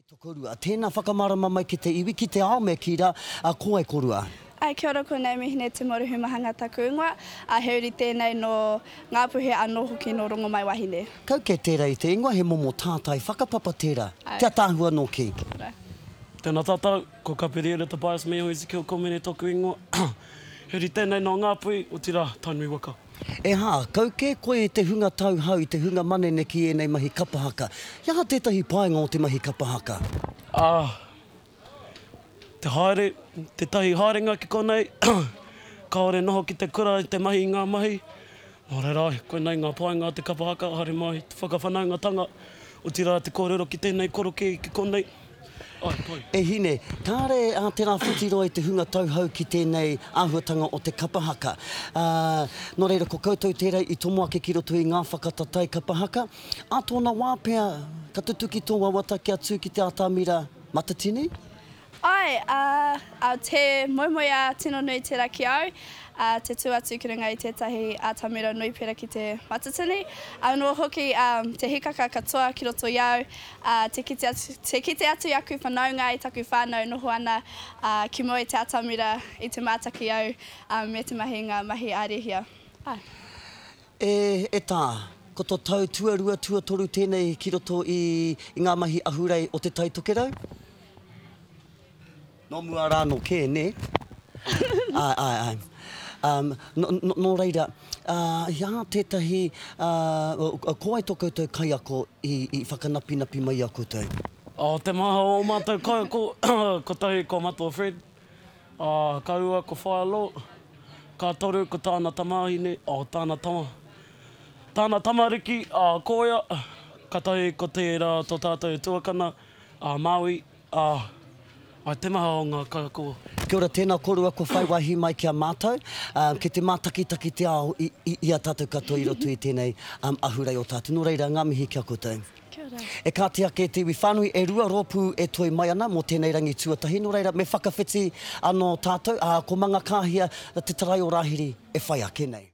Tokorua, tēnā whakamarama mai ki te iwi, ki te ao me ki ra, ko ai korua. Ai, kia ora konei mihine te moruhu mahanga taku ingoa, a heuri tēnei no ngā puhe anō hoki no rongo mai wahine. Kau ke tērā i te ingoa, he momo tātai, whakapapa tērā, kia tāhua no ki. Tēnā tātou, ko Kapere te Bias me hoi Ezekiel Komene tōku ingoa. Heuri tēnei no ngā pui, o tira taunui waka. E hā, kau ke koe te hunga tau hau, te hunga manene ki enei mahi kapahaka. Ia tētahi paenga o te mahi kapahaka. Te haere, te tahi haerenga ki konei, kaore noho ki te kura i te mahi i ngā mahi. Nō reira, koenei ngā paenga te kapahaka, haere mai, te whakawhanaungatanga, o tira te kōrero ki tēnei koroke ki konei. E hine, kāre tērā whitiro i te hunga tauhau ki tēnei āhuatanga o te kapahaka. Nō reira, ko koutou tērā i tomo ake ki roto i ngā whakatatai kapahaka. A tōna wāpea, ka tutuki tō wawata kia tū ki te atamira matatini? Ai, te moimoia tino nui te raki au, te tū atu ki runga i tētahi atamira nui pera ki te matatini. Anō hoki te hikaka katoa ki roto i au, te kite atu i aku whanaunga i taku whānau noho ana ki moe te atamira i te mātaki au me te mahi ngā mahi ārihia. E tā, ko tō tau tuarua tuatoru tēnei ki roto i ngā mahi ahurei o te taitokerau? No mua rā no kē, ne? Ai. Nō reira, ia tētahi, ko ai tō koutou kai ako i whakanapinapi mai a koutou? Te maha o mātou kai ako, ko tahi ko matua Fred, ka ua ko whaelo, ka toru ko tāna tamahine, tāna tama. Tāna tamariki, koia, ka tahi ko tērā tō tātou tuakana, Māui, ai te maha o ngā kaiakoa. Kia ora, tēnā korua ko whaiwahi mai kia mātou. Ke te mātakitaki te ao i a tātou katoa i roto i tēnei ahurei o tātou. Nō reira, ngā mihi kia koutou. Kia ora. E kātea ke te iwi whānui e rua rōpū e toi mai ana mō tēnei rangi tuatahi. Nō reira, me whakawhiti anō tātou, ko manga kāhia te tarai o Rahiri e whai ake nei.